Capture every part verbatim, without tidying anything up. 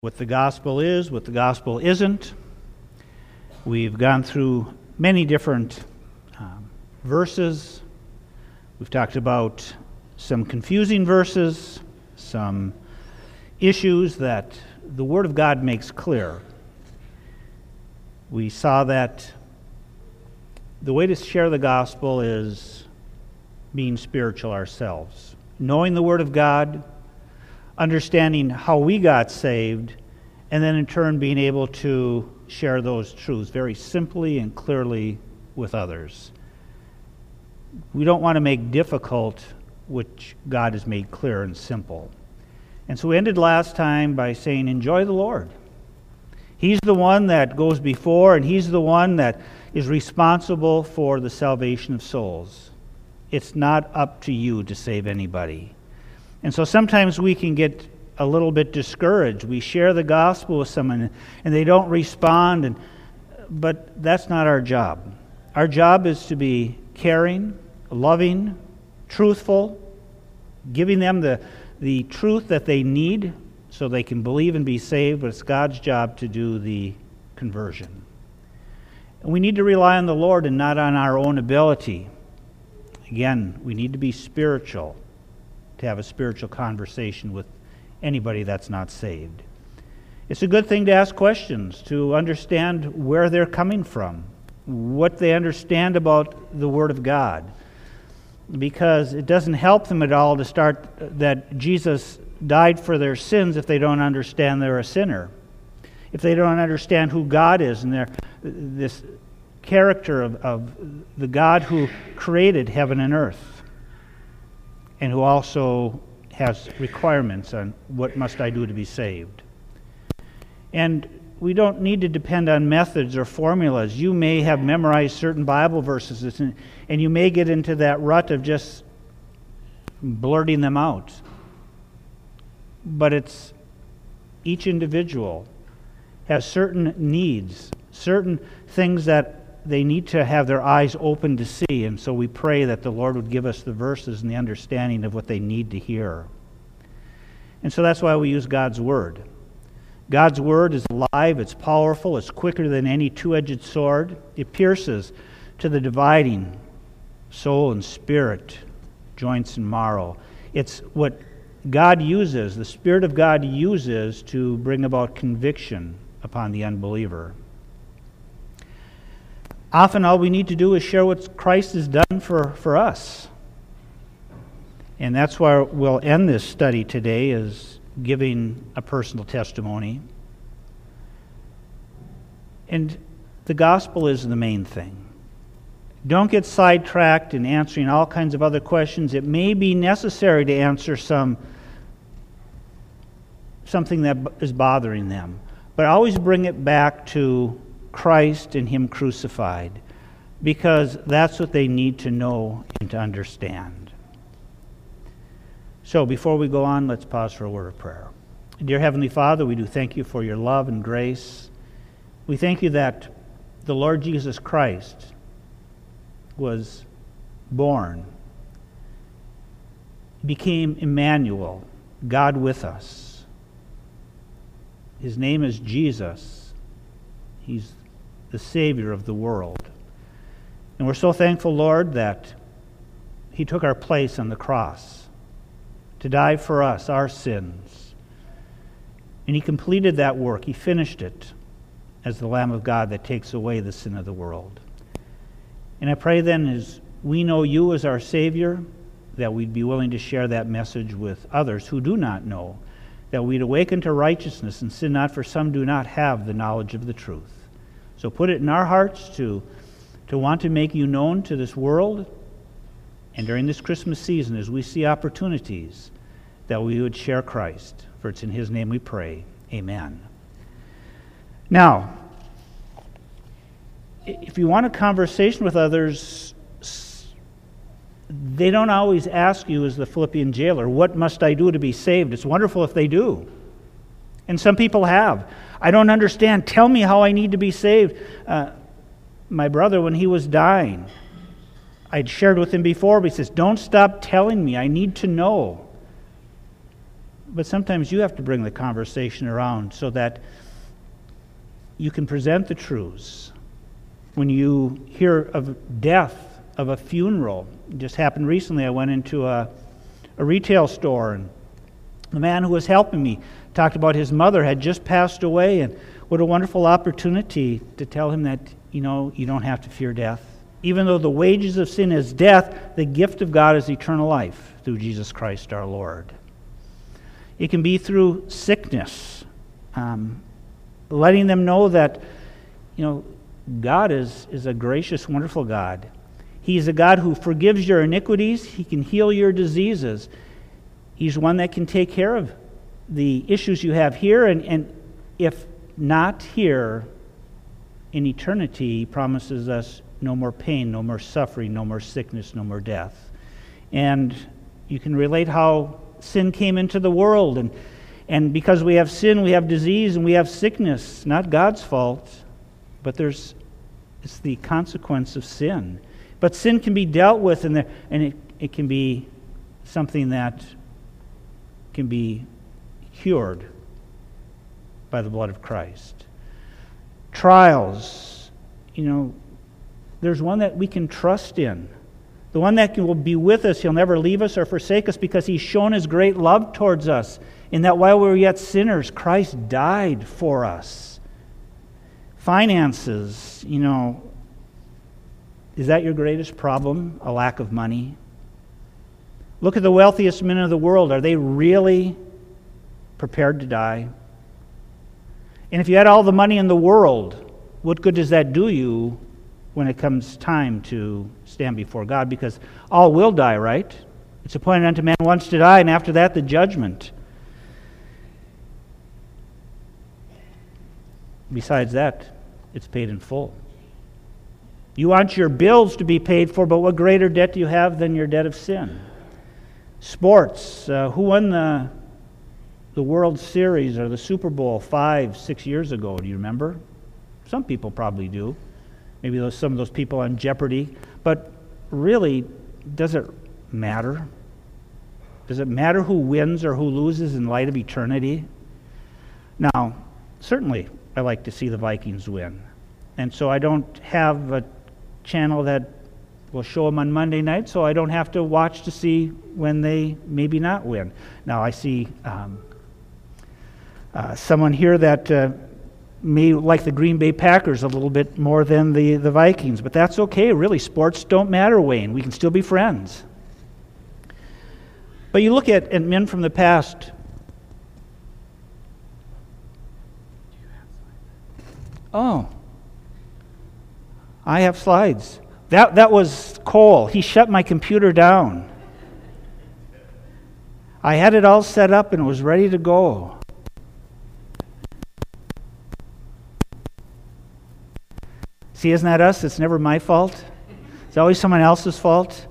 what the gospel is, what the gospel isn't. We've gone through many different um, verses. We've talked about some confusing verses, some issues that the Word of God makes clear. We saw that the way to share the gospel is being spiritual ourselves, knowing the Word of God, understanding how we got saved, and then in turn being able to share those truths very simply and clearly with others. We don't want to make difficult which God has made clear and simple. And so we ended last time by saying, enjoy the Lord. He's the one that goes before, and He's the one that is responsible for the salvation of souls. It's not up to you to save anybody. And so sometimes we can get a little bit discouraged. We share the gospel with someone and they don't respond, and but that's not our job. Our job is to be caring, loving, truthful, giving them the, the truth that they need so they can believe and be saved, but it's God's job to do the conversion. And we need to rely on the Lord and not on our own ability. Again, we need to be spiritual to have a spiritual conversation with anybody that's not saved. It's a good thing to ask questions, to understand where they're coming from, what they understand about the Word of God, because it doesn't help them at all to start that Jesus died for their sins if they don't understand they're a sinner, if they don't understand who God is and their this character of, of the God who created heaven and earth, and who also has requirements on what must I do to be saved. And we don't need to depend on methods or formulas. You may have memorized certain Bible verses, and, and you may get into that rut of just blurting them out. But it's each individual has certain needs, certain things that they need to have their eyes open to see, and so we pray that the Lord would give us the verses and the understanding of what they need to hear. And so that's why we use God's Word. God's Word is alive, it's powerful, it's quicker than any two-edged sword. It pierces to the dividing soul and spirit, joints and marrow. It's what God uses, the Spirit of God uses to bring about conviction upon the unbeliever. Often all we need to do is share what Christ has done for, for us. And that's why we'll end this study today, is giving a personal testimony. And the gospel is the main thing. Don't get sidetracked in answering all kinds of other questions. It may be necessary to answer some something that is bothering them. But always bring it back to Christ and Him crucified, because that's what they need to know and to understand. So before we go on, let's pause for a word of prayer. Dear Heavenly Father, we do thank You for Your love and grace. We thank You that the Lord Jesus Christ was born, became Emmanuel, God with us. His name is Jesus. He's the Savior of the world. And we're so thankful, Lord, that He took our place on the cross to die for us, our sins. And He completed that work. He finished it as the Lamb of God that takes away the sin of the world. And I pray then, as we know You as our Savior, that we'd be willing to share that message with others who do not know, that we'd awaken to righteousness and sin not, for some do not have the knowledge of the truth. So put it in our hearts to, to want to make You known to this world, and during this Christmas season, as we see opportunities, that we would share Christ. For it's in His name we pray. Amen. Now, if you want a conversation with others, they don't always ask you, as the Philippian jailer, what must I do to be saved? It's wonderful if they do. And some people have. I don't understand. Tell me how I need to be saved. Uh, my brother, when he was dying, I'd shared with him before, but he says, don't stop telling me. I need to know. But sometimes you have to bring the conversation around so that you can present the truths. When you hear of death, of a funeral, it just happened recently. I went into a, a retail store, and the man who was helping me talked about his mother had just passed away, and what a wonderful opportunity to tell him that, you know, you don't have to fear death. Even though the wages of sin is death, the gift of God is eternal life through Jesus Christ our Lord. It can be through sickness, um, letting them know that, you know, God is, is a gracious, wonderful God. He's a God who forgives your iniquities. He can heal your diseases. He's one that can take care of the issues you have here, and, and if not here, in eternity, He promises us no more pain, no more suffering, no more sickness, no more death. And you can relate how sin came into the world, and, and because we have sin, we have disease, and we have sickness. Not God's fault, but there's it's the consequence of sin. But sin can be dealt with, and, there, and it, it can be something that can be cured by the blood of Christ. Trials, you know, there's one that we can trust in. The one that will be with us. He'll never leave us or forsake us because He's shown His great love towards us, in that while we were yet sinners, Christ died for us. Finances, you know, is that your greatest problem? A lack of money? Look at the wealthiest men of the world. Are they really prepared to die? And if you had all the money in the world, what good does that do you when it comes time to stand before God? Because all will die, right? It's appointed unto man once to die, and after that the judgment. Besides that, it's paid in full. You want your bills to be paid for, but what greater debt do you have than your debt of sin? Sports. Uh, who won the, the World Series or the Super Bowl five, six years ago? Do you remember? Some people probably do. Maybe those, some of those people on Jeopardy. But really, does it matter? Does it matter who wins or who loses in light of eternity? Now, certainly, I like to see the Vikings win. And so I don't have a channel that will show them on Monday night, so I don't have to watch to see when they maybe not win. Now, I see um, uh, someone here that uh, may like the Green Bay Packers a little bit more than the, the Vikings, but that's okay. Really, sports don't matter, Wayne. We can still be friends. But you look at, at men from the past. Oh, I have slides. That that was Cole. He shut my computer down. I had it all set up and it was ready to go. See, isn't that us? It's never my fault. It's always someone else's fault.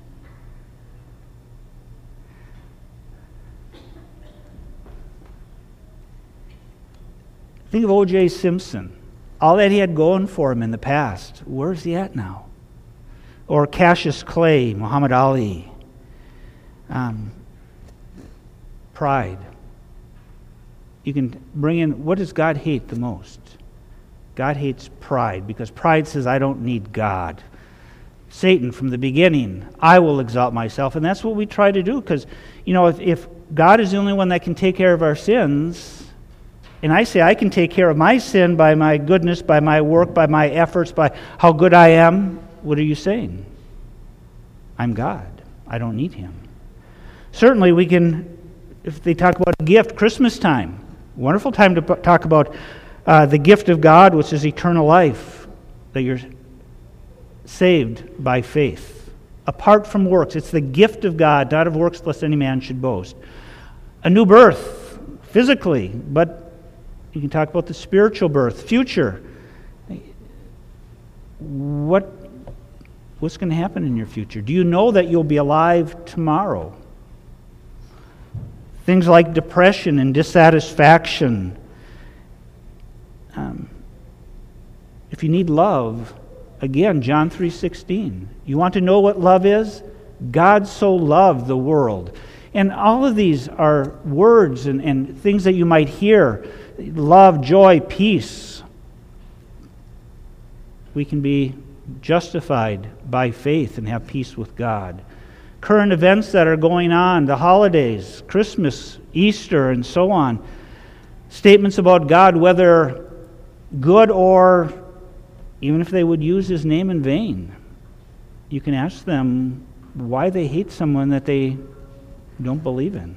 Think of O J Simpson. All that he had going for him in the past. Where's he at now? Or Cassius Clay, Muhammad Ali. Um, pride. You can bring in, what does God hate the most? God hates pride, because pride says, I don't need God. Satan, from the beginning, I will exalt myself. And that's what we try to do, because, you know, if, if God is the only one that can take care of our sins, and I say I can take care of my sin by my goodness, by my work, by my efforts, by how good I am, what are you saying? I'm God. I don't need Him. Certainly we can, if they talk about a gift, Christmas time, wonderful time to talk about uh, the gift of God, which is eternal life, that you're saved by faith, apart from works. It's the gift of God, not of works, lest any man should boast. A new birth, physically, but you can talk about the spiritual birth, future. What, what's going to happen in your future? Do you know that you'll be alive tomorrow? Things like depression and dissatisfaction. Um, if you need love, again, John three sixteen. You want to know what love is? God so loved the world. And all of these are words and, and things that you might hear. Love, joy, peace. We can be justified by faith and have peace with God. Current events that are going on, the holidays, Christmas, Easter, and so on. Statements about God, whether good or even if they would use His name in vain. You can ask them why they hate someone that they don't believe in.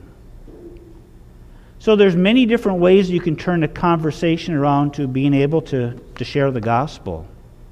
So there's many different ways you can turn the conversation around to being able to, to share the gospel.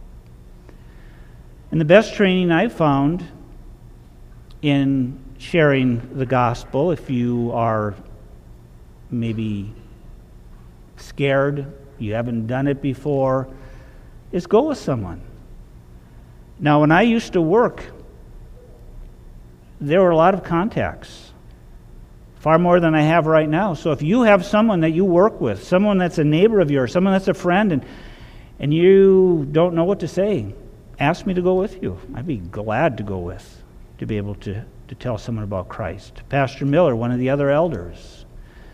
And the best training I've found in sharing the gospel, if you are maybe scared, you haven't done it before, is go with someone. Now, when I used to work, there were a lot of contacts, far more than I have right now. So if you have someone that you work with, someone that's a neighbor of yours, someone that's a friend, and and you don't know what to say, ask me to go with you. I'd be glad to go with, to be able to, to tell someone about Christ. Pastor Miller, one of the other elders.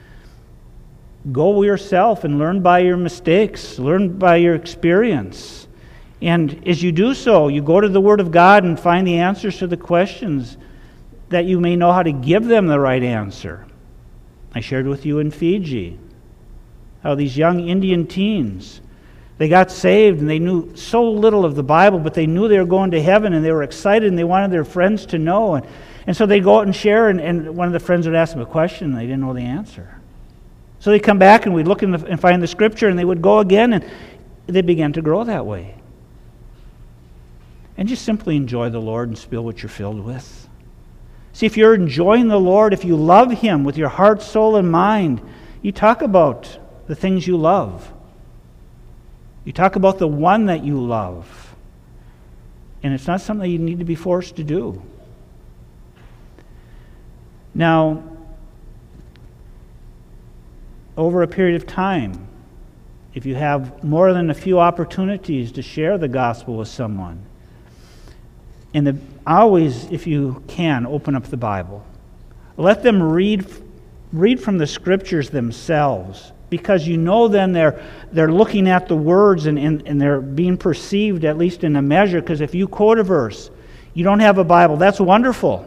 Go yourself and learn by your mistakes, learn by your experience. And as you do so, you go to the Word of God and find the answers to the questions that you may know how to give them the right answer. I shared with you in Fiji how these young Indian teens, they got saved and they knew so little of the Bible, but they knew they were going to heaven and they were excited and they wanted their friends to know. And, and so they'd go out and share, and, and one of the friends would ask them a question and they didn't know the answer. So they'd come back and we'd look in the, and find the Scripture, and they would go again, and they began to grow that way. And just simply enjoy the Lord and spill what you're filled with. See, if you're enjoying the Lord, if you love Him with your heart, soul, and mind, you talk about the things you love. You talk about the one that you love. And it's not something you need to be forced to do. Now, over a period of time, if you have more than a few opportunities to share the gospel with someone, and the, always, if you can, open up the Bible. Let them read read from the Scriptures themselves, because you know then they're they're looking at the words and, and, and they're being perceived, at least in a measure, because if you quote a verse, you don't have a Bible, that's wonderful.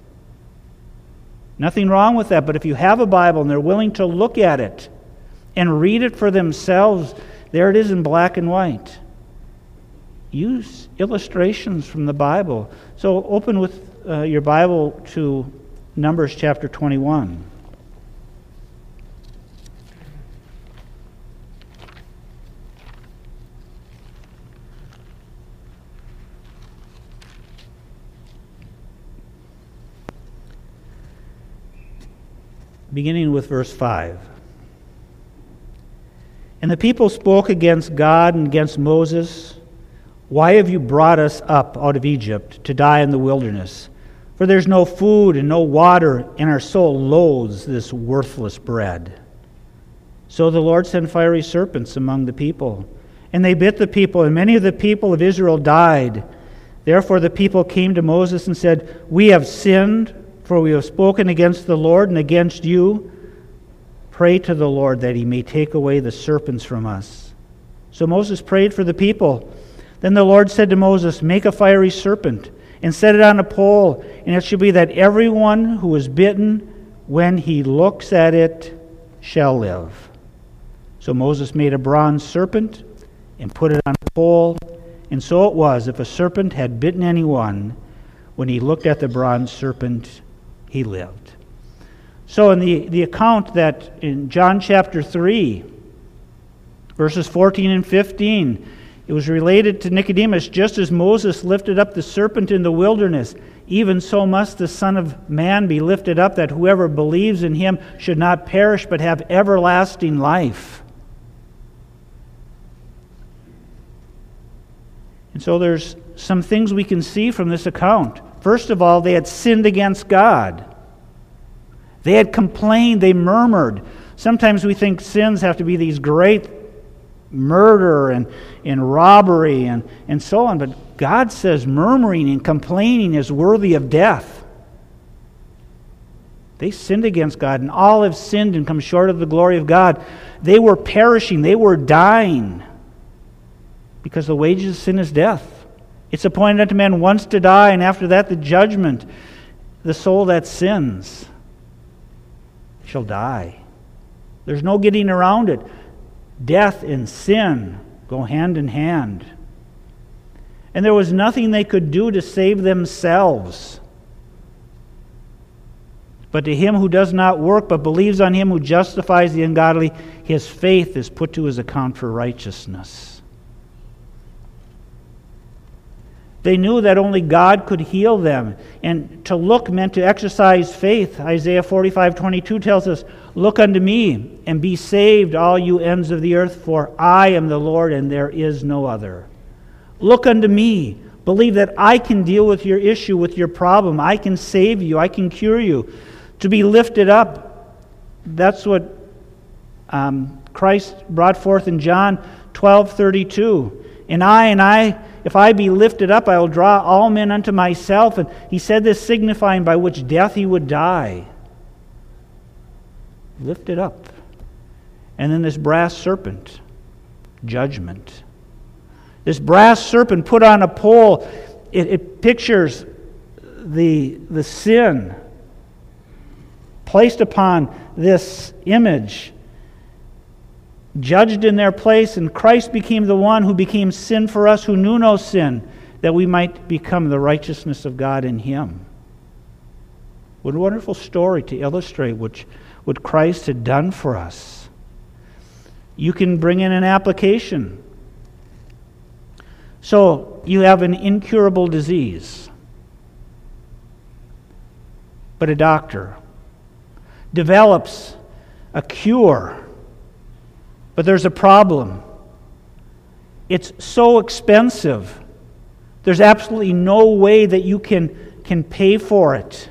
Nothing wrong with that, but if you have a Bible and they're willing to look at it and read it for themselves, there it is in black and white. Use illustrations from the Bible. So open with uh, your Bible to Numbers chapter twenty-one. Beginning with verse five. And the people spoke against God and against Moses. Why have you brought us up out of Egypt to die in the wilderness? For there's no food and no water, and our soul loathes this worthless bread. So the Lord sent fiery serpents among the people, and they bit the people, and many of the people of Israel died. Therefore the people came to Moses and said, We have sinned, for we have spoken against the Lord and against you. Pray to the Lord that He may take away the serpents from us. So Moses prayed for the people. Then the Lord said to Moses, Make a fiery serpent, and set it on a pole, and it shall be that everyone who is bitten, when he looks at it, shall live. So Moses made a bronze serpent, and put it on a pole, and so it was, if a serpent had bitten anyone, when he looked at the bronze serpent, he lived. So in the, the account that in John chapter three, verses fourteen and fifteen, it was related to Nicodemus, just as Moses lifted up the serpent in the wilderness, even so must the Son of Man be lifted up, that whoever believes in Him should not perish but have everlasting life. And so there's some things we can see from this account. First of all, they had sinned against God. They had complained, they murmured. Sometimes we think sins have to be these great murder and, and robbery and, and so on. But God says murmuring and complaining is worthy of death. They sinned against God, and all have sinned and come short of the glory of God. They were perishing. They were dying because the wages of sin is death. It's appointed unto man once to die, and after that the judgment. The soul that sins shall die. There's no getting around it. Death and sin go hand in hand. And there was nothing they could do to save themselves. But to him who does not work, but believes on him who justifies the ungodly, his faith is put to his account for righteousness. They knew that only God could heal them. And to look meant to exercise faith. Isaiah forty-five twenty-two tells us, "Look unto me, and be saved, all you ends of the earth, for I am the Lord, and there is no other." Look unto me. Believe that I can deal with your issue, with your problem. I can save you. I can cure you. To be lifted up. That's what um, Christ brought forth in John twelve thirty-two. And I, and I, if I be lifted up, I will draw all men unto myself. And he said this signifying by which death he would die. Lifted up. And then this brass serpent, judgment. This brass serpent put on a pole, it, it pictures the, the sin placed upon this image, judged in their place, and Christ became the one who became sin for us who knew no sin, that we might become the righteousness of God in him. What a wonderful story to illustrate what, what Christ had done for us. You can bring in an application. So, you have an incurable disease, but a doctor develops a cure, but there's a problem. It's so expensive. There's absolutely no way that you can, can pay for it.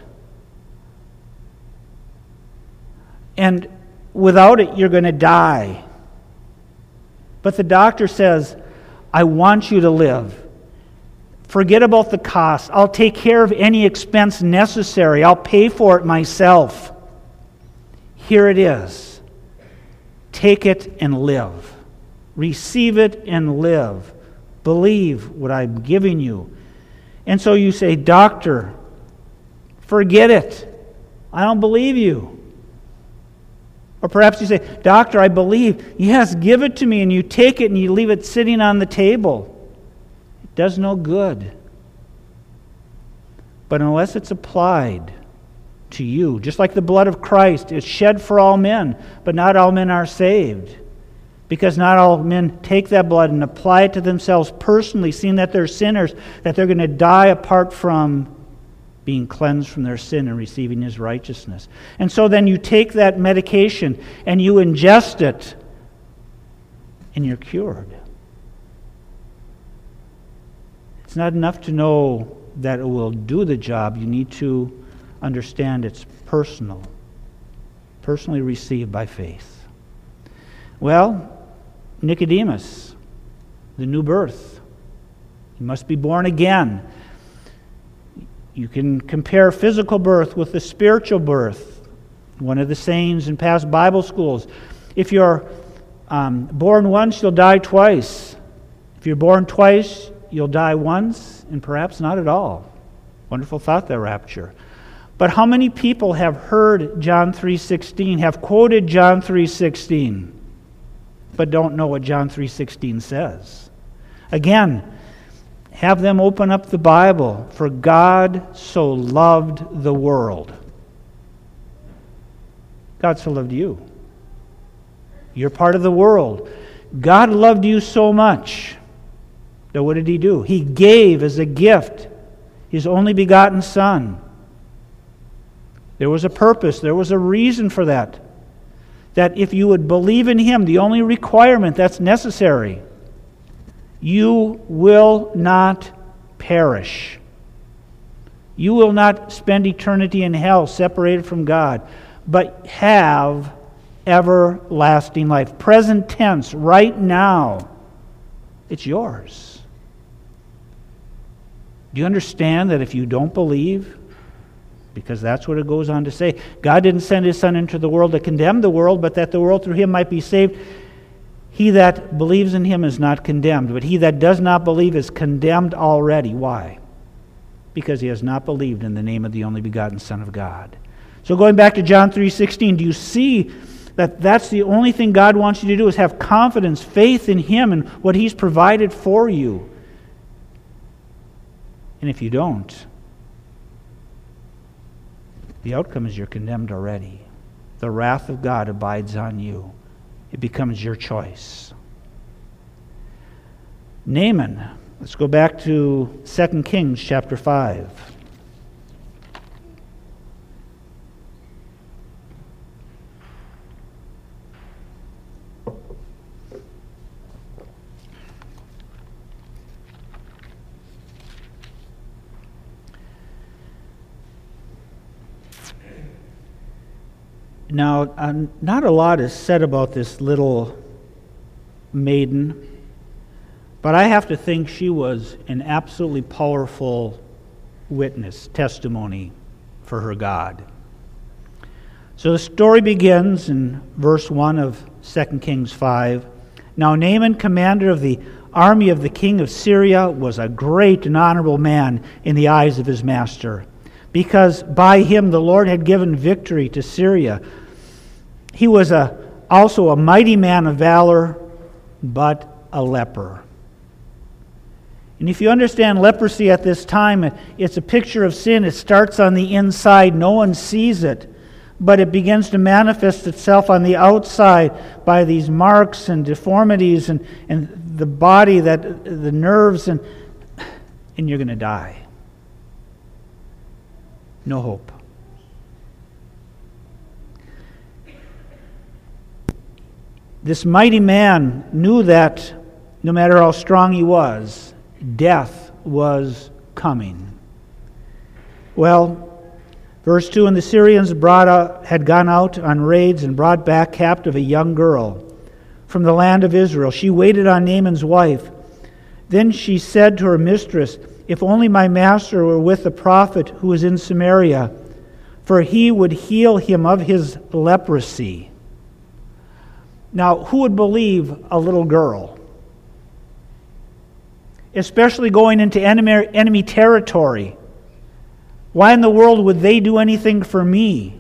And without it, you're going to die. But the doctor says, I want you to live. Forget about the cost. I'll take care of any expense necessary. I'll pay for it myself. Here it is. Take it and live. Receive it and live. Believe what I'm giving you. And so you say, Doctor, forget it. I don't believe you. Or perhaps you say, Doctor, I believe. Yes, give it to me. And you take it and you leave it sitting on the table. It does no good. But unless it's applied to you, just like the blood of Christ is shed for all men, but not all men are saved. Because not all men take that blood and apply it to themselves personally, seeing that they're sinners, that they're going to die apart from being cleansed from their sin and receiving His righteousness. And so then you take that medication and you ingest it, and you're cured. It's not enough to know that it will do the job. You need to understand it's personal, personally received by faith. Well, Nicodemus, the new birth. You must be born again. You can compare physical birth with the spiritual birth. One of the sayings in past Bible schools, if you're um, born once, you'll die twice. If you're born twice, you'll die once, and perhaps not at all. Wonderful thought, that rapture. But how many people have heard John three sixteen, have quoted John three sixteen, but don't know what John three sixteen says? Again, have them open up the Bible. For God so loved the world. God so loved you. You're part of the world. God loved you so much that what did He do? He gave as a gift His only begotten Son. There was a purpose. There was a reason for that. That if you would believe in Him, the only requirement that's necessary, you will not perish. You will not spend eternity in hell separated from God, but have everlasting life. Present tense, right now, it's yours. Do you understand that if you don't believe, because that's what it goes on to say. God didn't send his Son into the world to condemn the world, but that the world through him might be saved. He that believes in him is not condemned, but he that does not believe is condemned already. Why? Because he has not believed in the name of the only begotten Son of God. So going back to John three sixteen, do you see that that's the only thing God wants you to do, is have confidence, faith in him and what he's provided for you? And if you don't, the outcome is you're condemned already. The wrath of God abides on you. It becomes your choice. Naaman. Let's go back to Second Kings chapter five. Now, uh, not a lot is said about this little maiden, but I have to think she was an absolutely powerful witness, testimony for her God. So the story begins in verse one of Second Kings five. Now Naaman, commander of the army of the king of Syria, was a great and honorable man in the eyes of his master, because by him the Lord had given victory to Syria. He was a, also a mighty man of valor, but a leper. And if you understand leprosy at this time, it's a picture of sin. It starts on the inside. No one sees it, but it begins to manifest itself on the outside by these marks and deformities and, and the body, that the nerves, and, and you're going to die. No hope. This mighty man knew that no matter how strong he was, death was coming. Well, verse two, and the Syrians brought out, had gone out on raids and brought back captive a young girl from the land of Israel. She waited on Naaman's wife. Then she said to her mistress, if only my master were with the prophet who is in Samaria, for he would heal him of his leprosy. Now, who would believe a little girl? Especially going into enemy, enemy territory. Why in the world would they do anything for me?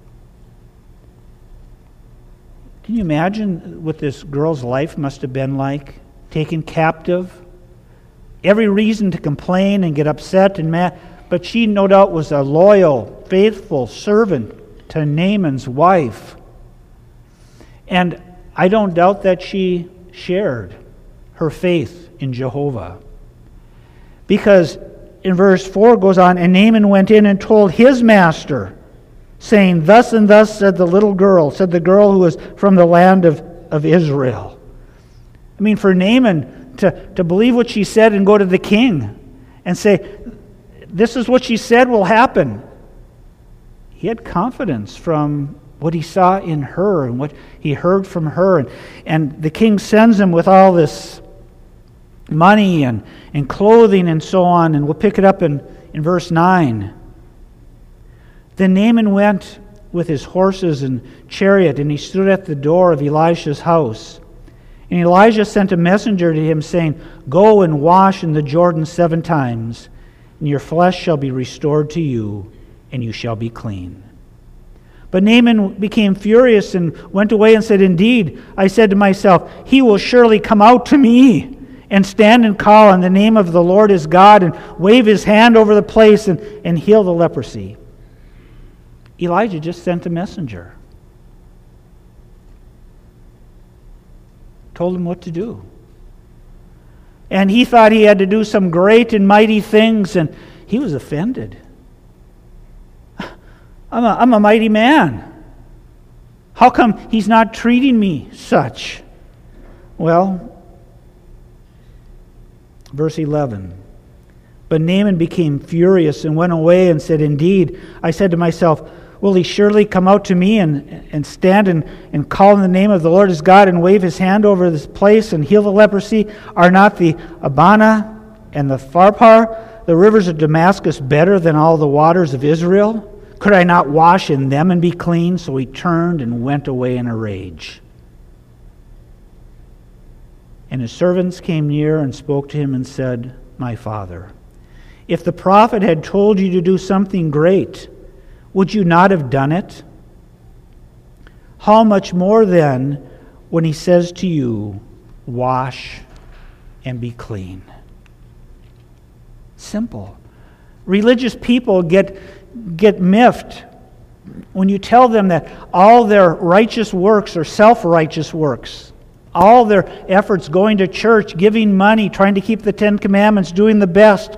Can you imagine what this girl's life must have been like? Taken captive. Every reason to complain and get upset and mad. But she no doubt was a loyal, faithful servant to Naaman's wife. And I don't doubt that she shared her faith in Jehovah. Because in verse four it goes on, and Naaman went in and told his master, saying, thus and thus said the little girl, said the girl who was from the land of, of Israel. I mean, for Naaman to, to believe what she said and go to the king and say, this is what she said will happen. He had confidence from what he saw in her and what he heard from her. And, and the king sends him with all this money and, and clothing and so on. And we'll pick it up in, in verse nine. Then Naaman went with his horses and chariot, and he stood at the door of Elisha's house. And Elijah sent a messenger to him, saying, go and wash in the Jordan seven times, and your flesh shall be restored to you, and you shall be clean. But Naaman became furious and went away and said, indeed, I said to myself, he will surely come out to me and stand and call on the name of the Lord his God and wave his hand over the place and, and heal the leprosy. Elijah just sent a messenger. Told him what to do. And he thought he had to do some great and mighty things, and he was offended. I'm a, I'm a mighty man. How come he's not treating me such? Well, verse eleven. But Naaman became furious and went away and said, indeed, I said to myself, will he surely come out to me and, and stand and, and call in the name of the Lord his God and wave his hand over this place and heal the leprosy? Are not the Abana and the Pharpar, the rivers of Damascus, better than all the waters of Israel? Could I not wash in them and be clean? So he turned and went away in a rage. And his servants came near and spoke to him and said, My father, if the prophet had told you to do something great, would you not have done it? How much more then when he says to you, Wash and be clean? Simple. Religious people get, get miffed when you tell them that all their righteous works are self-righteous works. All their efforts going to church, giving money, trying to keep the Ten Commandments, doing the best,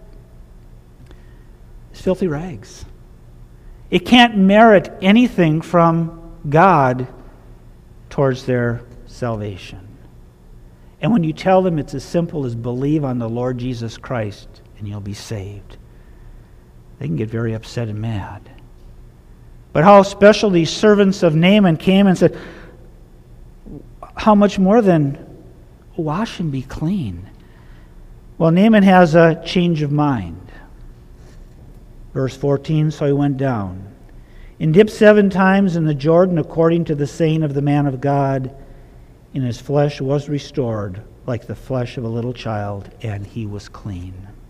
is filthy rags. It can't merit anything from God towards their salvation. And when you tell them it's as simple as believe on the Lord Jesus Christ and you'll be saved, they can get very upset and mad. But how special these servants of Naaman came and said, how much more than wash and be clean? Well, Naaman has a change of mind. Verse fourteen, so he went down and dipped seven times in the Jordan according to the saying of the man of God, and his flesh was restored like the flesh of a little child, and he was clean.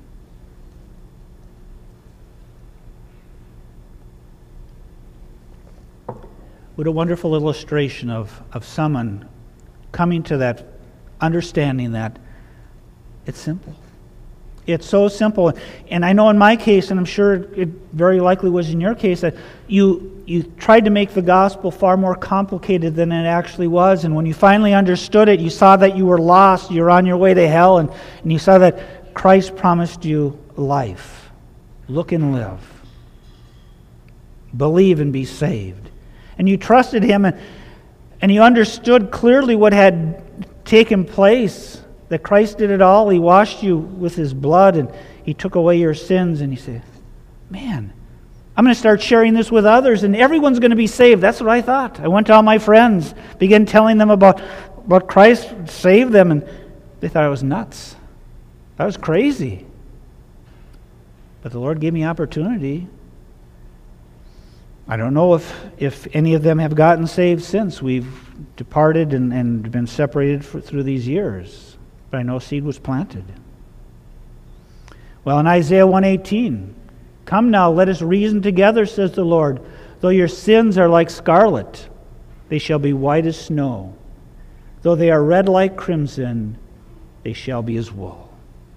What a wonderful illustration of, of someone coming to that understanding that it's simple. It's so simple. And I know in my case, and I'm sure it very likely was in your case, that you you tried to make the gospel far more complicated than it actually was. And when you finally understood it, you saw that you were lost, you're on your way to hell, and, and you saw that Christ promised you life. Look and live. Believe and be saved. And you trusted Him, and, and you understood clearly what had taken place. That Christ did it all. He washed you with His blood and He took away your sins. And you say, man, I'm going to start sharing this with others and everyone's going to be saved. That's what I thought. I went to all my friends, began telling them about, about Christ saved them, and they thought I was nuts. I was crazy. But the Lord gave me opportunity. I don't know if, if any of them have gotten saved since. We've departed and, and been separated for, through these years. But I know seed was planted. Well, in Isaiah one eighteen, come now, let us reason together, says the Lord. Though your sins are like scarlet, they shall be white as snow. Though they are red like crimson, they shall be as wool.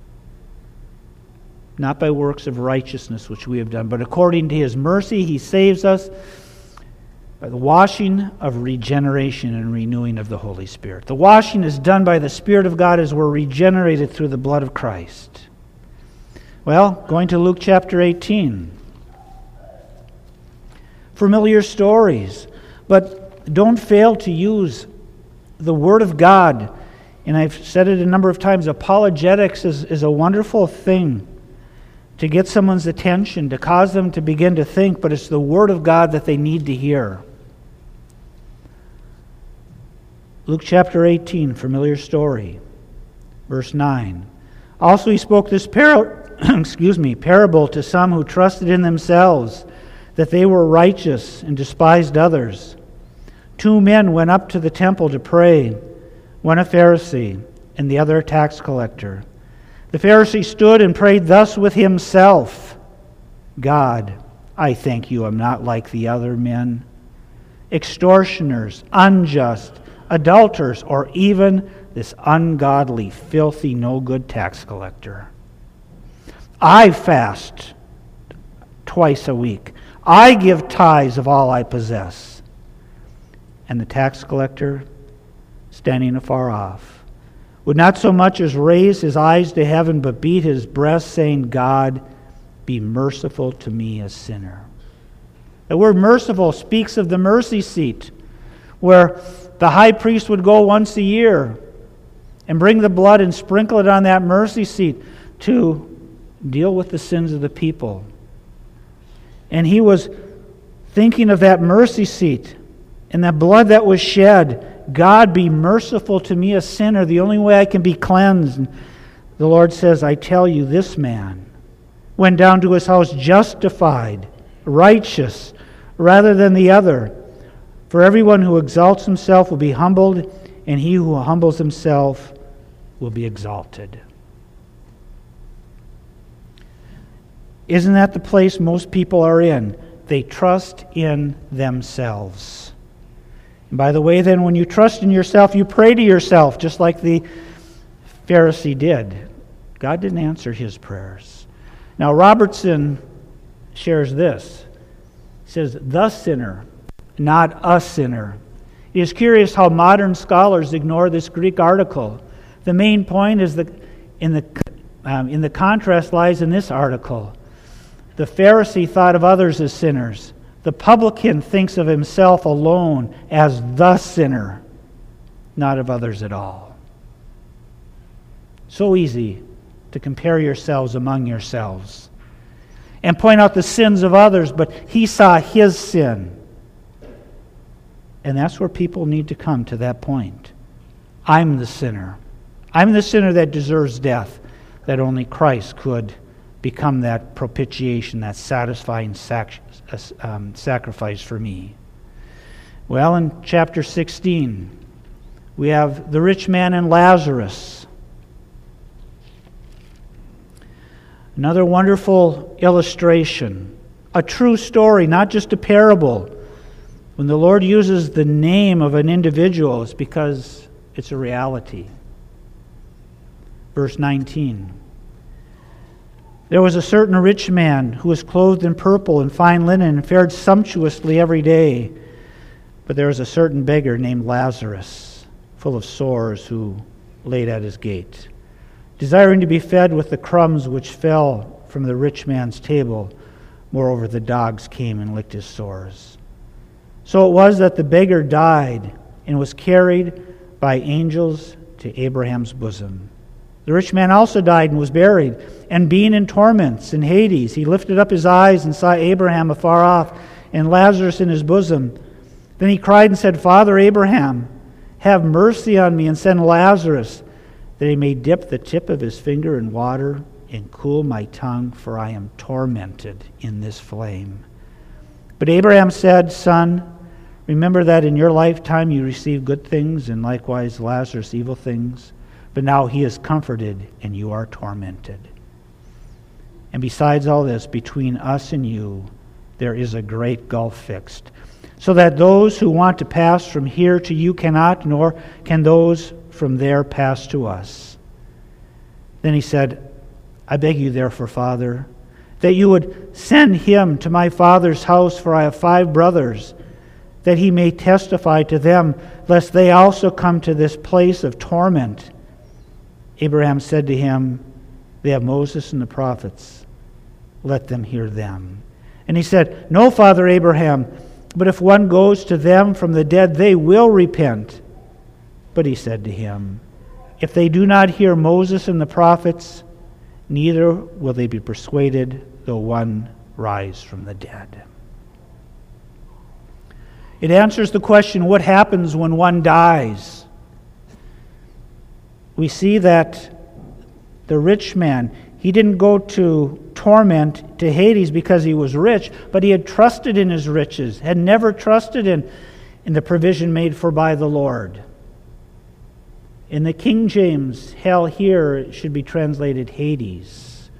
Not by works of righteousness which we have done, but according to His mercy He saves us by the washing of regeneration and renewing of the Holy Spirit. The washing is done by the Spirit of God as we're regenerated through the blood of Christ. Well, going to Luke chapter eighteen. Familiar stories, but don't fail to use the Word of God. And I've said it a number of times, apologetics is, is a wonderful thing to get someone's attention, to cause them to begin to think, but it's the Word of God that they need to hear. Luke chapter eighteen, familiar story, verse nine. Also he spoke this par- excuse me, parable to some who trusted in themselves that they were righteous and despised others. Two men went up to the temple to pray, one a Pharisee and the other a tax collector. The Pharisee stood and prayed thus with himself, God, I thank you I'm not like the other men, extortioners, unjust, adulterers, or even this ungodly, filthy, no-good tax collector. I fast twice a week. I give tithes of all I possess. And the tax collector, standing afar off, would not so much as raise his eyes to heaven, but beat his breast, saying, God, be merciful to me, a sinner. The word merciful speaks of the mercy seat, where the high priest would go once a year and bring the blood and sprinkle it on that mercy seat to deal with the sins of the people. And he was thinking of that mercy seat and that blood that was shed. God, be merciful to me, a sinner, the only way I can be cleansed. And the Lord says, I tell you, this man went down to his house justified righteous rather than the other. For everyone who exalts himself will be humbled, and he who humbles himself will be exalted. Isn't that the place most people are in? They trust in themselves. And by the way, then, when you trust in yourself, you pray to yourself, just like the Pharisee did. God didn't answer his prayers. Now, Robertson shares this. He says, the sinner, not a sinner. It is curious how modern scholars ignore this Greek article. The main point is that in the, um, in the contrast lies in this article. The Pharisee thought of others as sinners. The publican thinks of himself alone as the sinner, not of others at all. So easy to compare yourselves among yourselves and point out the sins of others, but he saw his sin. And that's where people need to come to that point. I'm the sinner. I'm the sinner that deserves death, that only Christ could become that propitiation, that satisfying sac- um, sacrifice for me. Well, in chapter sixteen, we have the rich man and Lazarus. Another wonderful illustration, a true story, not just a parable. When the Lord uses the name of an individual, it's because it's a reality. Verse nineteen. There was a certain rich man who was clothed in purple and fine linen and fared sumptuously every day. But there was a certain beggar named Lazarus, full of sores, who laid at his gate, desiring to be fed with the crumbs which fell from the rich man's table. Moreover, the dogs came and licked his sores. So it was that the beggar died and was carried by angels to Abraham's bosom. The rich man also died and was buried, and being in torments in Hades, he lifted up his eyes and saw Abraham afar off and Lazarus in his bosom. Then he cried and said, Father Abraham, have mercy on me and send Lazarus, that he may dip the tip of his finger in water and cool my tongue, for I am tormented in this flame. But Abraham said, Son, remember that in your lifetime you received good things, and likewise Lazarus evil things. But now he is comforted, and you are tormented. And besides all this, between us and you, there is a great gulf fixed, so that those who want to pass from here to you cannot, nor can those from there pass to us. Then he said, I beg you therefore, Father, that you would send him to my father's house, for I have five brothers, that he may testify to them, lest they also come to this place of torment. Abraham said to him, They have Moses and the prophets. Let them hear them. And he said, No, Father Abraham, but if one goes to them from the dead, they will repent. But he said to him, If they do not hear Moses and the prophets, neither will they be persuaded, though one rise from the dead. It answers the question, what happens when one dies? We see that the rich man, he didn't go to torment, to Hades, because he was rich, but he had trusted in his riches, had never trusted in, in the provision made for by the Lord. In the King James, hell here should be translated Hades.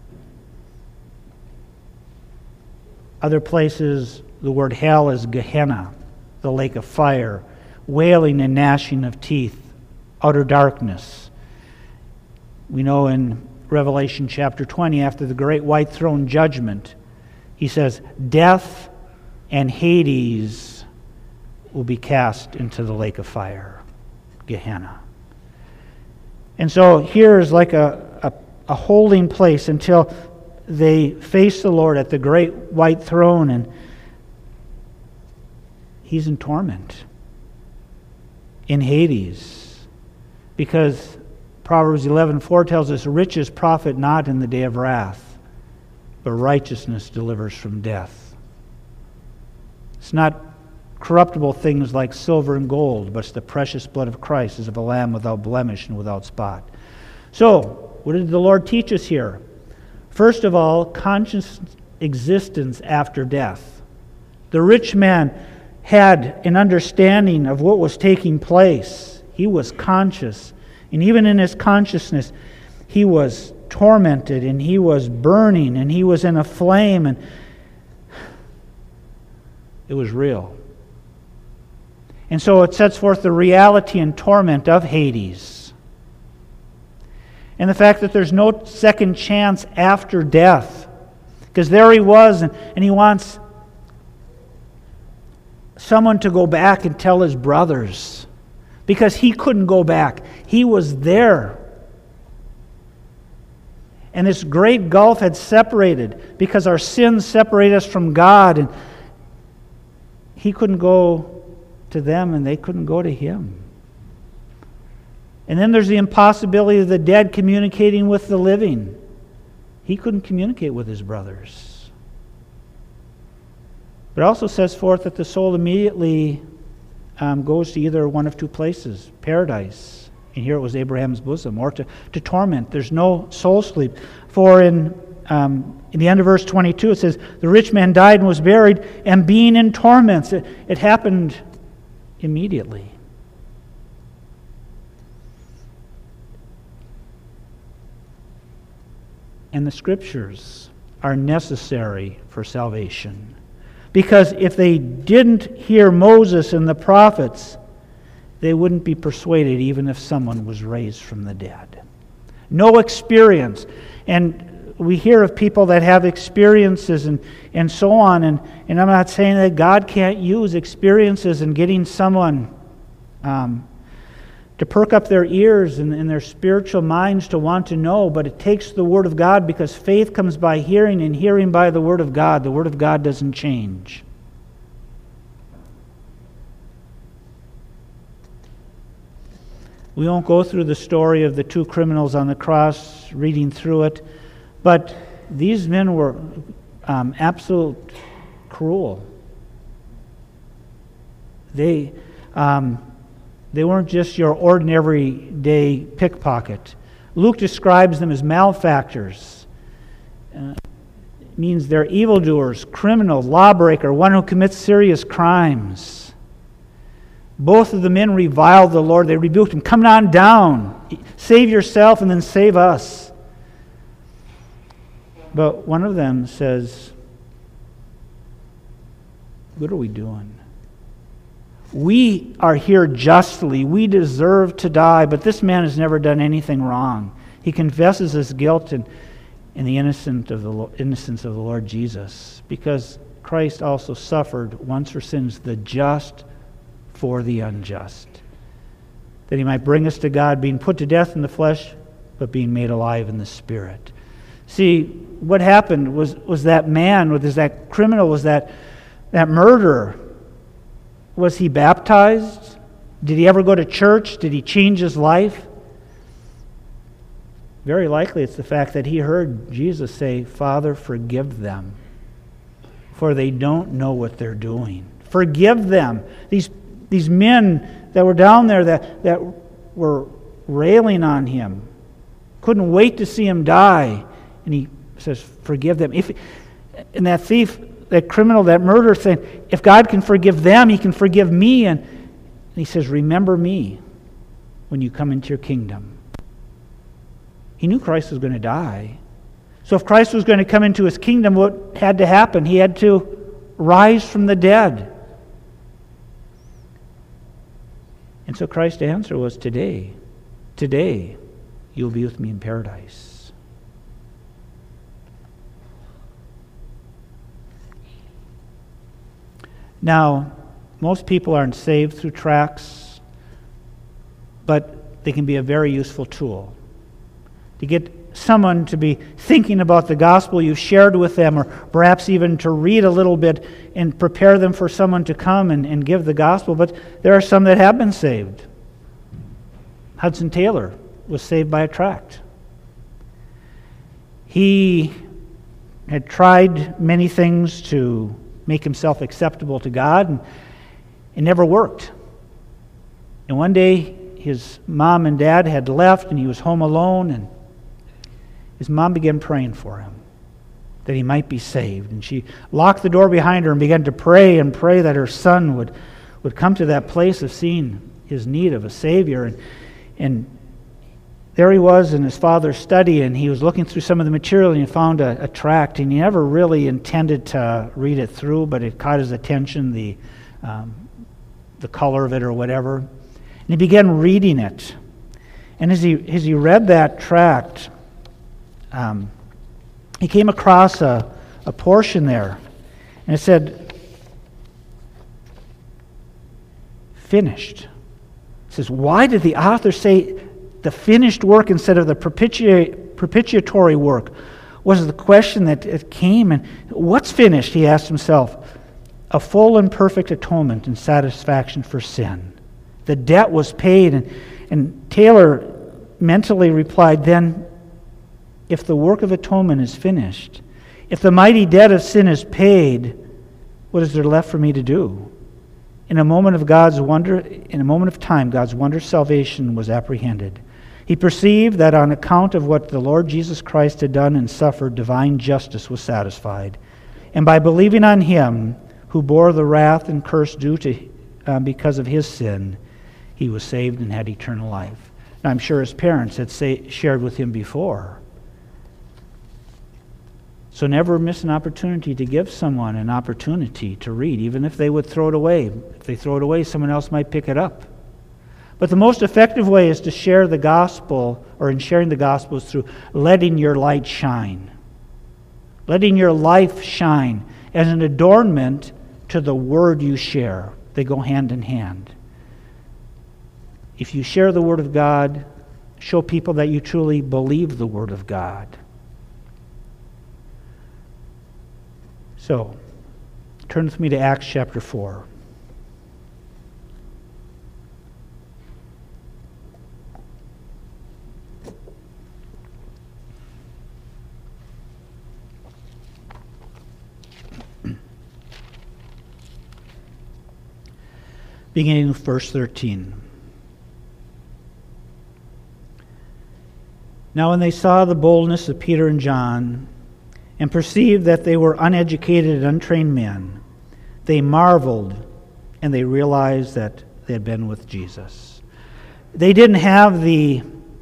Other places, the word hell is Gehenna, the lake of fire, wailing and gnashing of teeth, utter darkness. We know in Revelation chapter twenty, after the great white throne judgment, he says, death and Hades will be cast into the lake of fire, Gehenna. And so here is like a, a, a holding place until they face the Lord at the great white throne, and he's in torment in Hades, because Proverbs eleven four tells us, riches profit not in the day of wrath, but righteousness delivers from death. It's not corruptible things like silver and gold, but it's the precious blood of Christ, as of a lamb without blemish and without spot. So, what did the Lord teach us here? First of all, conscience existence after death. The rich man had an understanding of what was taking place. He was conscious. And even in his consciousness, he was tormented and he was burning and he was in a flame, and it was real. And so it sets forth the reality and torment of Hades. And the fact that there's no second chance after death. Because there he was, and, and he wants someone to go back and tell his brothers. Because he couldn't go back. He was there. And this great gulf had separated because our sins separate us from God. And he couldn't go to them and they couldn't go to him. And then there's the impossibility of the dead communicating with the living. He couldn't communicate with his brothers. But it also says forth that the soul immediately um, goes to either one of two places, paradise, and here it was Abraham's bosom, or to, to torment. There's no soul sleep. For in, um, in the end of verse twenty-two it says, the rich man died and was buried, and being in torments. It, it happened immediately. And the Scriptures are necessary for salvation. Because if they didn't hear Moses and the prophets, they wouldn't be persuaded even if someone was raised from the dead. No experience. And we hear of people that have experiences and, and so on. And, and I'm not saying that God can't use experiences in getting someone um, to perk up their ears and, and their spiritual minds to want to know. But it takes the Word of God, because faith comes by hearing and hearing by the Word of God. The Word of God doesn't change. We won't go through the story of the two criminals on the cross, reading through it, but these men were um, absolute cruel. They... Um, They weren't just your ordinary day pickpocket. Luke describes them as malefactors. Uh, it means they're evildoers, criminal, lawbreaker, one who commits serious crimes. Both of the men reviled the Lord. They rebuked him. Come on down. Save yourself and then save us. But one of them says, what are we doing? We are here justly. We deserve to die, but this man has never done anything wrong. He confesses his guilt and, and the innocent of the innocence of the Lord Jesus, because Christ also suffered once for sins, the just for the unjust, that he might bring us to God, being put to death in the flesh, but being made alive in the Spirit. See, what happened was, was that man, was that criminal, was that, that murderer. Was he baptized? Did he ever go to church? Did he change his life? Very likely it's the fact that he heard Jesus say, Father, forgive them, for they don't know what they're doing. Forgive them. These, these men that were down there that, that were railing on him, couldn't wait to see him die. And he says, forgive them. If, and that thief, that criminal, that murderer, saying, if God can forgive them, he can forgive me. And, and he says, remember me when you come into your kingdom. He knew Christ was going to die. So if Christ was going to come into his kingdom, what had to happen? He had to rise from the dead. And so Christ's answer was, today, today, you'll be with me in paradise. Now, most people aren't saved through tracts, but they can be a very useful tool to get someone to be thinking about the gospel you've shared with them, or perhaps even to read a little bit and prepare them for someone to come and, and give the gospel. But there are some that have been saved. Hudson Taylor was saved by a tract. He had tried many things to make himself acceptable to God, and it never worked. And one day, his mom and dad had left, and he was home alone, and his mom began praying for him. that he might be saved. And she locked the door behind her and began to pray and pray that her son would, would come to that place of seeing his need of a Savior. And, and there he was in his father's study, and he was looking through some of the material, and he found a, a tract, and he never really intended to read it through, but it caught his attention, the um, the color of it or whatever. And he began reading it. And as he as he read that tract, um, he came across a, a portion there, and it said, finished. It says, why did the author say the finished work instead of the propiti- propitiatory work? Was the question that it came. And what's finished, he asked himself. A full and perfect atonement and satisfaction for sin. The debt was paid, and, and Taylor mentally replied, then, if the work of atonement is finished, if the mighty debt of sin is paid, what is there left for me to do? In a moment of God's wonder, in a moment of time, God's wondrous salvation was apprehended. He perceived that on account of what the Lord Jesus Christ had done and suffered, divine justice was satisfied. And by believing on Him, who bore the wrath and curse due to uh, because of his sin, he was saved and had eternal life. Now, I'm sure his parents had say, shared with him before. So never miss an opportunity to give someone an opportunity to read, even if they would throw it away. If they throw it away, someone else might pick it up. But the most effective way is to share the gospel, or in sharing the gospel, is through letting your light shine. Letting your life shine as an adornment to the word you share. They go hand in hand. If you share the word of God, show people that you truly believe the word of God. So, turn with me to Acts chapter four. Beginning with verse thirteen. Now when they saw the boldness of Peter and John, and perceived that they were uneducated and untrained men, they marveled, and they realized that they had been with Jesus. They didn't have the,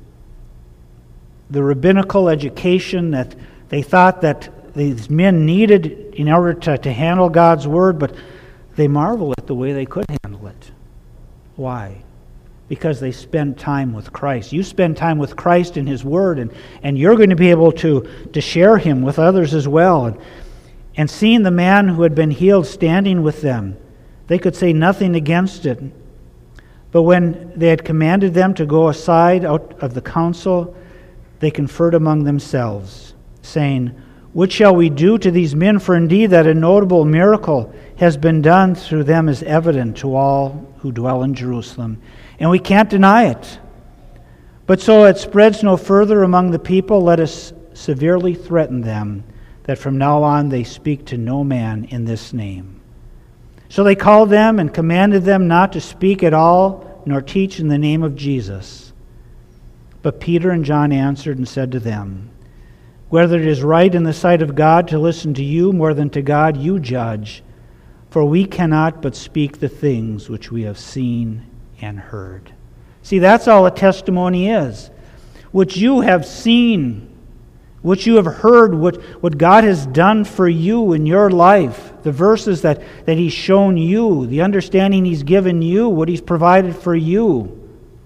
the rabbinical education that they thought that these men needed in order to, to handle God's word, but they marvel at the way they could handle it. Why? Because they spend time with Christ. You spend time with Christ in His Word, and, and you're going to be able to, to share Him with others as well. And, and seeing the man who had been healed standing with them, they could say nothing against it. But when they had commanded them to go aside out of the council, they conferred among themselves, saying, what shall we do to these men? For indeed that a notable miracle has been done through them is evident to all who dwell in Jerusalem. And we can't deny it. But so it spreads no further among the people, let us severely threaten them, that from now on they speak to no man in this name. So they called them and commanded them not to speak at all, nor teach in the name of Jesus. But Peter and John answered and said to them, whether it is right in the sight of God to listen to you more than to God, you judge. For we cannot but speak the things which we have seen and heard. See, that's all a testimony is. What you have seen, what you have heard, what, what God has done for you in your life, the verses that, that He's shown you, the understanding He's given you, what He's provided for you.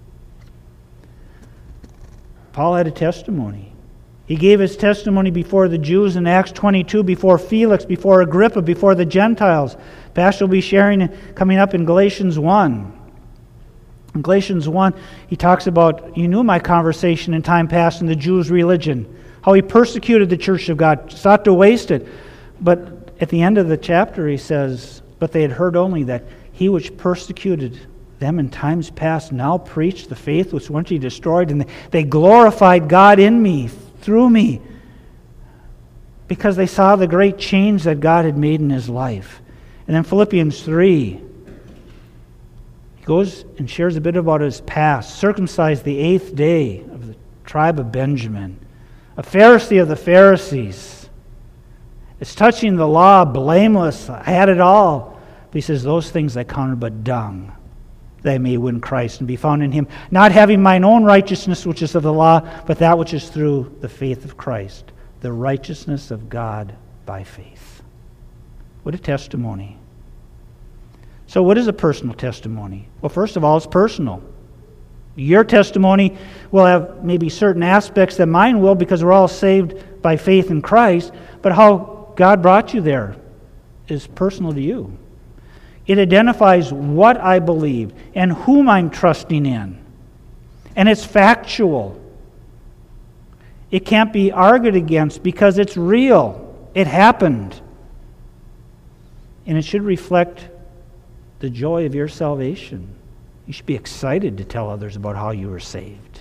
Paul had a testimony. He gave his testimony before the Jews in Acts twenty-two, before Felix, before Agrippa, before the Gentiles. Pastor will be sharing coming up in Galatians one. In Galatians one, he talks about, you knew my conversation in time past in the Jews' religion, how he persecuted the church of God, sought to waste it. But at the end of the chapter he says, but they had heard only that he which persecuted them in times past now preached the faith which once he destroyed, and they glorified God in me, through me, because they saw the great change that God had made in his life. And then Philippians three, he goes and shares a bit about his past. Circumcised the eighth day of the tribe of Benjamin, a Pharisee of the Pharisees, It's touching the law, blameless. I had it all. But he says, those things I counted but dung, that I may win Christ and be found in him, not having mine own righteousness, which is of the law, but that which is through the faith of Christ, the righteousness of God by faith. What a testimony. So what is a personal testimony? Well, first of all, it's personal. Your testimony will have maybe certain aspects that mine will, because we're all saved by faith in Christ, but how God brought you there is personal to you. It identifies what I believe and whom I'm trusting in. And it's factual. It can't be argued against because it's real. It happened. And it should reflect the joy of your salvation. You should be excited to tell others about how you were saved.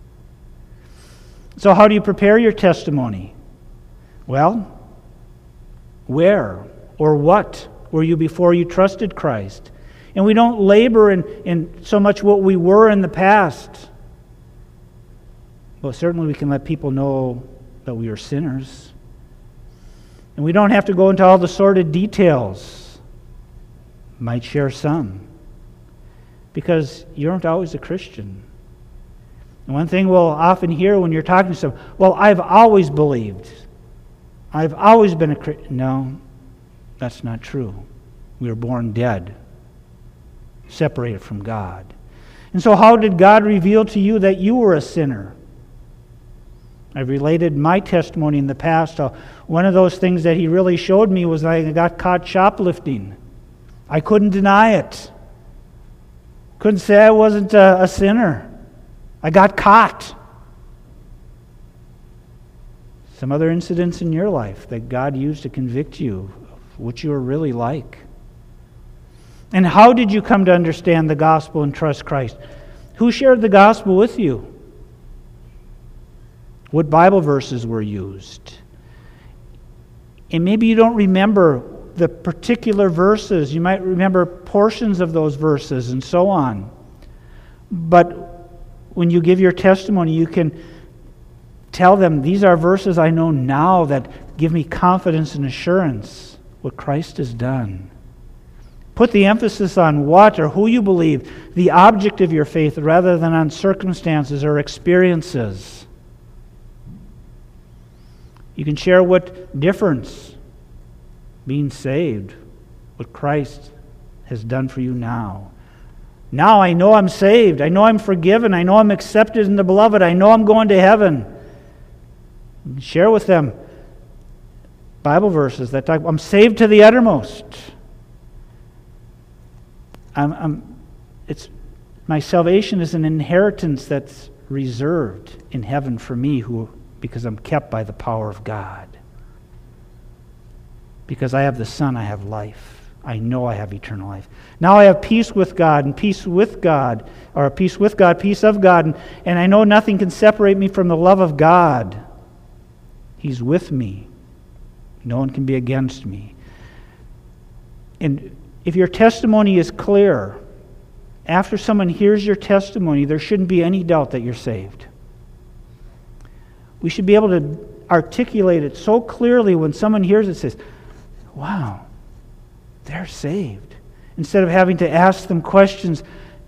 So how do you prepare your testimony? Well, where or what were you before you trusted Christ? And we don't labor in, in so much what we were in the past. Well, certainly we can let people know that we are sinners. And we don't have to go into all the sordid details. Might share some. Because you aren't always a Christian. And one thing we'll often hear when you're talking to someone, well, I've always believed. I've always been a Christian. No, that's not true. We were born dead, separated from God. And so how did God reveal to you that you were a sinner? I've related my testimony in the past. How one of those things that he really showed me was I got caught shoplifting. I couldn't deny it. Couldn't say I wasn't a, a sinner. I got caught. Some other incidents in your life that God used to convict you of what you were really like. And how did you come to understand the gospel and trust Christ? Who shared the gospel with you? What Bible verses were used? And maybe you don't remember the particular verses. You might remember portions of those verses and so on. But when you give your testimony, you can tell them, these are verses I know now that give me confidence and assurance what Christ has done. Put the emphasis on what or who you believe, the object of your faith, rather than on circumstances or experiences. You can share what difference being saved, what Christ has done for you now. Now I know I'm saved. I know I'm forgiven. I know I'm accepted in the beloved. I know I'm going to heaven. Share with them Bible verses that talk, I'm saved to the uttermost. I'm, I'm, it's, my salvation is an inheritance that's reserved in heaven for me who, because I'm kept by the power of God. Because I have the Son, I have life. I know I have eternal life. Now I have peace with God, and peace with God, or peace with God, peace of God, and, and I know nothing can separate me from the love of God. He's with me. No one can be against me. And if your testimony is clear, after someone hears your testimony, there shouldn't be any doubt that you're saved. We should be able to articulate it so clearly when someone hears it, says, wow, they're saved. Instead of having to ask them questions,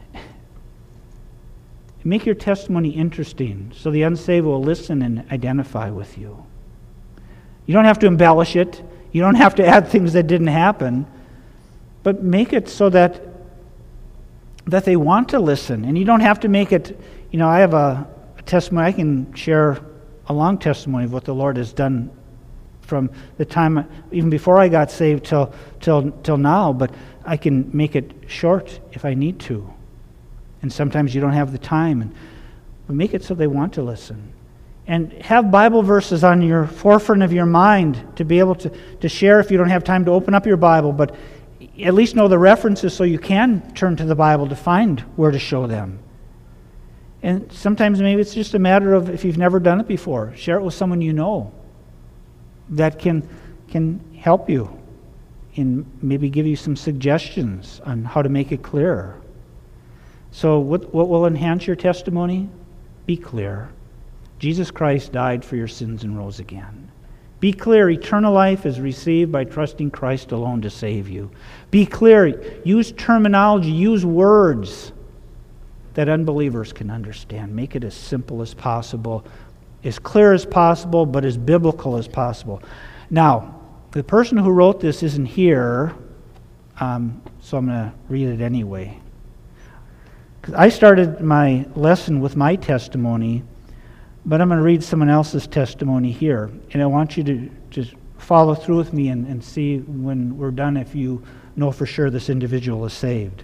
make your testimony interesting so the unsaved will listen and identify with you. You don't have to embellish it. You don't have to add things that didn't happen. But make it so that that they want to listen. And you don't have to make it, you know, I have a, a testimony. I can share a long testimony of what the Lord has done from the time, even before I got saved till till till now, but I can make it short if I need to. And sometimes you don't have the time. And, but make it so they want to listen. And have Bible verses on your forefront of your mind to be able to, to share if you don't have time to open up your Bible, but at least know the references so you can turn to the Bible to find where to show them. And sometimes maybe it's just a matter of, if you've never done it before, share it with someone you know that can can help you and maybe give you some suggestions on how to make it clearer. So what what will enhance your testimony? Be clear. Jesus Christ died for your sins and rose again. Be clear, eternal life is received by trusting Christ alone to save you. Be clear, use terminology, use words that unbelievers can understand. Make it as simple as possible, as clear as possible, but as biblical as possible. Now, the person who wrote this isn't here, um, so I'm going to read it anyway. I started my lesson with my testimony, but I'm going to read someone else's testimony here. And I want you to just follow through with me and, and see when we're done if you know for sure this individual is saved.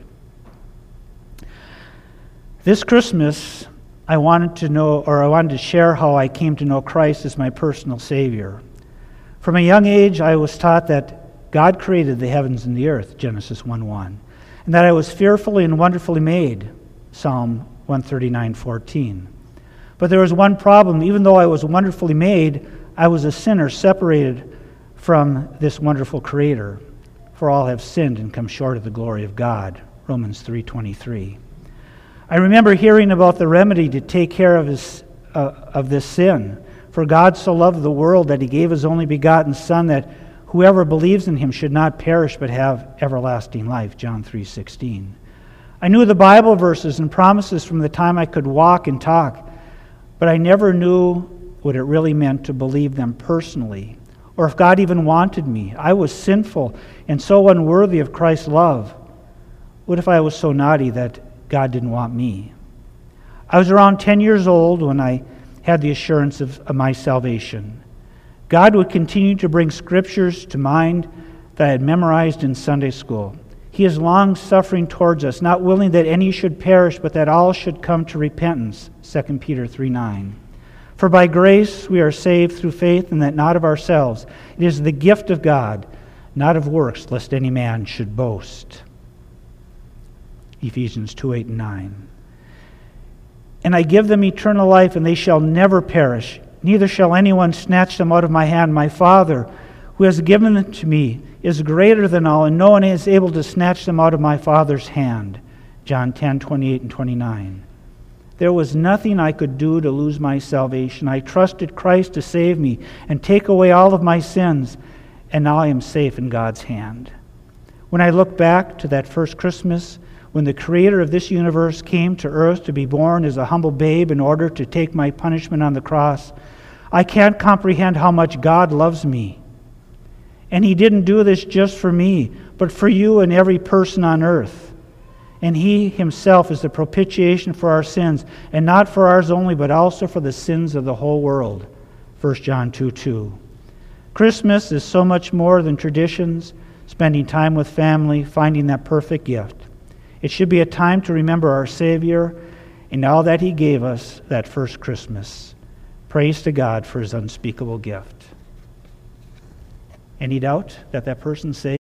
This Christmas, I wanted to know, or I wanted to share how I came to know Christ as my personal Savior. From a young age, I was taught that God created the heavens and the earth, Genesis one one, and that I was fearfully and wonderfully made, Psalm one thirty-nine fourteen. But there was one problem. Even though I was wonderfully made, I was a sinner separated from this wonderful Creator. For all have sinned and come short of the glory of God, Romans three twenty-three. I remember hearing about the remedy to take care of his uh, of this sin. For God so loved the world that he gave his only begotten Son, that whoever believes in him should not perish but have everlasting life, John three sixteen. I knew the Bible verses and promises from the time I could walk and talk, but I never knew what it really meant to believe them personally, or if God even wanted me. I was sinful and so unworthy of Christ's love. What if I was so naughty that God didn't want me? I was around ten years old when I had the assurance of, of my salvation. God would continue to bring scriptures to mind that I had memorized in Sunday school. He is long-suffering towards us, not willing that any should perish, but that all should come to repentance, Second Peter three nine. For by grace we are saved through faith, and that not of ourselves. It is the gift of God, not of works, lest any man should boast. Ephesians two eight and nine. And I give them eternal life, and they shall never perish, neither shall anyone snatch them out of my hand. My Father, who has given them to me, is greater than all, and no one is able to snatch them out of my Father's hand. John ten twenty-eight and twenty-nine. There was nothing I could do to lose my salvation. I trusted Christ to save me and take away all of my sins, and now I am safe in God's hand. When I look back to that first Christmas, when the Creator of this universe came to earth to be born as a humble babe in order to take my punishment on the cross, I can't comprehend how much God loves me. And He didn't do this just for me, but for you and every person on earth. And He Himself is the propitiation for our sins, and not for ours only, but also for the sins of the whole world. First John two two. Christmas is so much more than traditions, spending time with family, finding that perfect gift. It should be a time to remember our Savior and all that He gave us that first Christmas. Praise to God for His unspeakable gift. Any doubt that that person's saved?